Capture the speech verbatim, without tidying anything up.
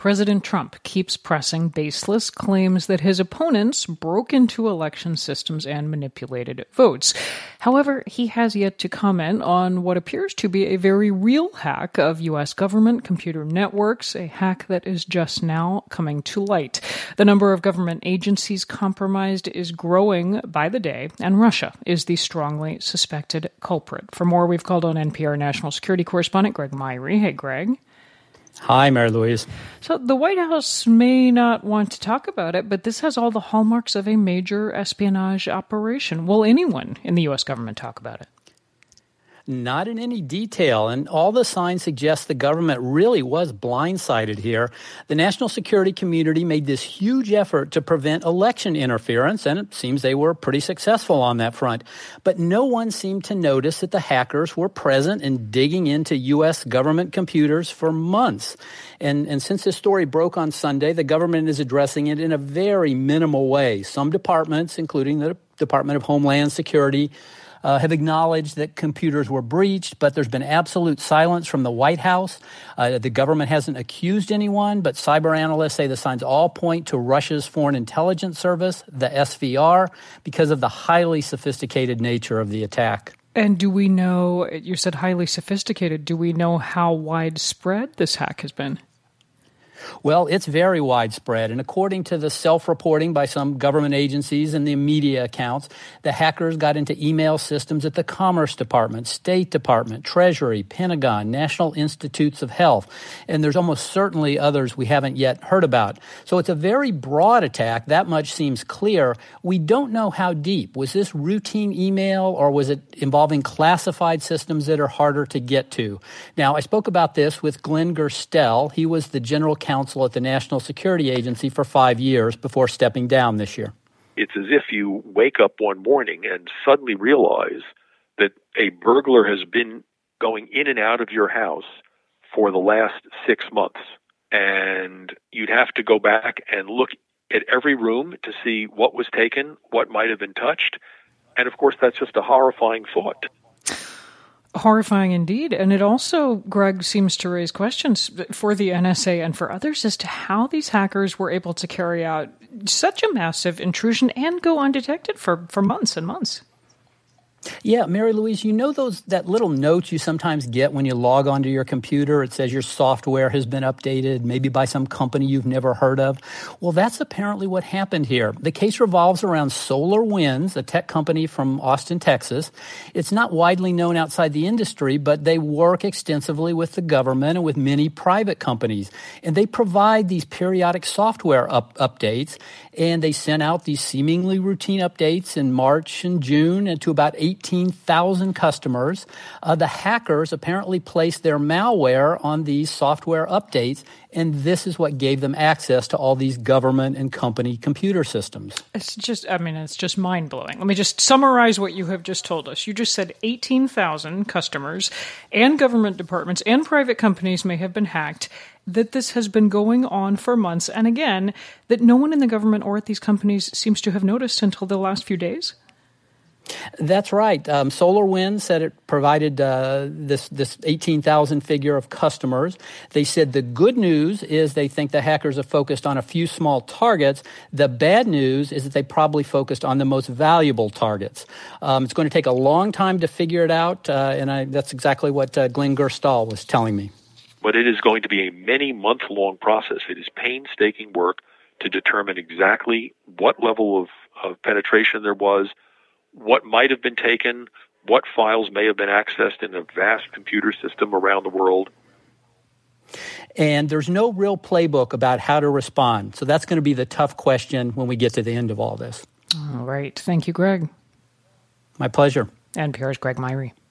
President Trump keeps pressing baseless claims that his opponents broke into election systems and manipulated votes. However, he has yet to comment on what appears to be a very real hack of U S government computer networks, a hack that is just now coming to light. The number of government agencies compromised is growing by the day, and Russia is the strongly suspected culprit. For more, we've called on N P R national security correspondent Greg Myrie. Hey, Greg. Hi, Mary Louise. So the White House may not want to talk about it, but this has all the hallmarks of a major espionage operation. Will anyone in the U S government talk about it? Not in any detail, and all the signs suggest the government really was blindsided here. The national security community made this huge effort to prevent election interference, and it seems they were pretty successful on that front. But no one seemed to notice that the hackers were present and digging into U S government computers for months. And, and since this story broke on Sunday, the government is addressing it in a very minimal way. Some departments, including the Department of Homeland Security, Uh, have acknowledged that computers were breached, but there's been absolute silence from the White House. Uh, the government hasn't accused anyone, but cyber analysts say the signs all point to Russia's Foreign Intelligence Service, the S V R, because of the highly sophisticated nature of the attack. And do we know, you said highly sophisticated, do we know how widespread this hack has been? Well, it's very widespread, and according to the self-reporting by some government agencies and the media accounts, the hackers got into email systems at the Commerce Department, State Department, Treasury, Pentagon, National Institutes of Health, and there's almost certainly others we haven't yet heard about. So it's a very broad attack. That much seems clear. We don't know how deep. Was this routine email, or was it involving classified systems that are harder to get to? Now, I spoke about this with Glenn Gerstel. He was the general counsel at the National Security Agency for five years before stepping down this year. It's as if you wake up one morning and suddenly realize that a burglar has been going in and out of your house for the last six months. And you'd have to go back and look at every room to see what was taken, what might have been touched. And of course, that's just a horrifying thought. Horrifying indeed. And it also, Greg, seems to raise questions for the N S A and for others as to how these hackers were able to carry out such a massive intrusion and go undetected for, for months and months. Yeah, Mary Louise, you know those that little note you sometimes get when you log onto your computer? It says your software has been updated, maybe by some company you've never heard of. Well, that's apparently what happened here. The case revolves around SolarWinds, a tech company from Austin, Texas. It's not widely known outside the industry, but they work extensively with the government and with many private companies. And they provide these periodic software up- updates, and they sent out these seemingly routine updates in March and June and to about eighteen thousand customers. Uh, the hackers apparently placed their malware on these software updates, and this is what gave them access to all these government and company computer systems. It's just, I mean, it's just mind-blowing. Let me just summarize what you have just told us. You just said eighteen thousand customers and government departments and private companies may have been hacked, that this has been going on for months, and again, that no one in the government or at these companies seems to have noticed until the last few days? That's right. Um, SolarWinds said it provided uh, this this eighteen thousand figure of customers. They said the good news is they think the hackers have focused on a few small targets. The bad news is that they probably focused on the most valuable targets. Um, it's going to take a long time to figure it out, uh, and I, that's exactly what uh, Glenn Gerstal was telling me. But it is going to be a many-month-long process. It is painstaking work to determine exactly what level of, of penetration there was, what might have been taken, what files may have been accessed in a vast computer system around the world. And there's no real playbook about how to respond. So that's going to be the tough question when we get to the end of all this. All right. Thank you, Greg. My pleasure. N P R's Greg Myrie.